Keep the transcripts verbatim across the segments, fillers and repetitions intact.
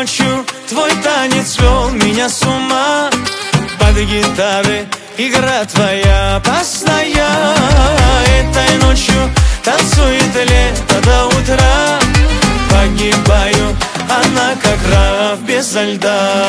ночью твой танец свел меня с ума. Под гитары игра твоя опасная. Этой ночью танцует лето до утра. Погибаю, она как рав безо льда.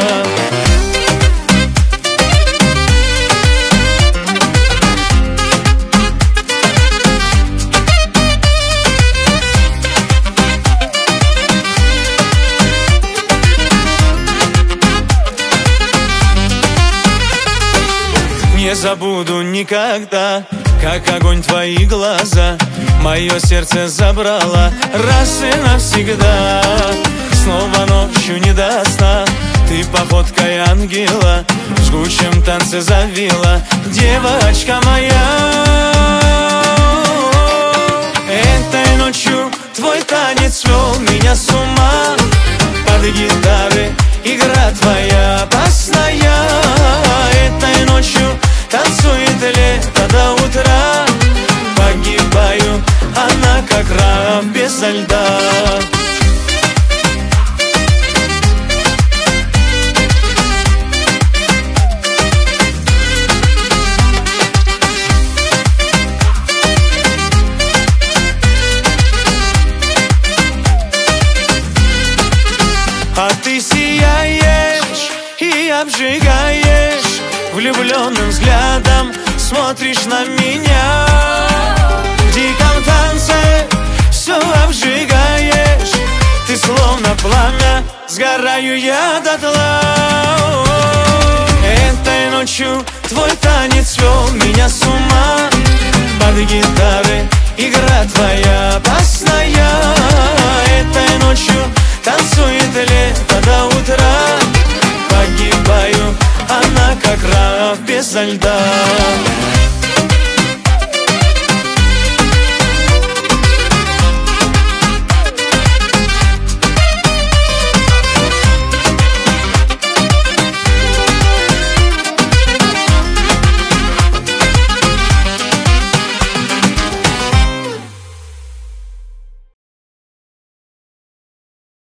Не забуду никогда, как огонь твои глаза мое сердце забрала раз и навсегда. Снова ночью не до сна ты походкой ангела в жгучем танце завила, девочка моя. Этой ночью твой танец свел меня с ума. Под гитары игра твоя опасная. Этой ночью танцует лето до утра. Погибаю, она как рав безо льда. А ты сияешь и обжигаешь, влюбленным взглядом смотришь на меня. В диком танце все обжигаешь, ты словно пламя, сгораю я дотла. Этой ночью твой танец свел меня с ума. Под гитары игра твоя опасная. Этой ночью танцует лето до утра. Погибаю, она как рав безо льда.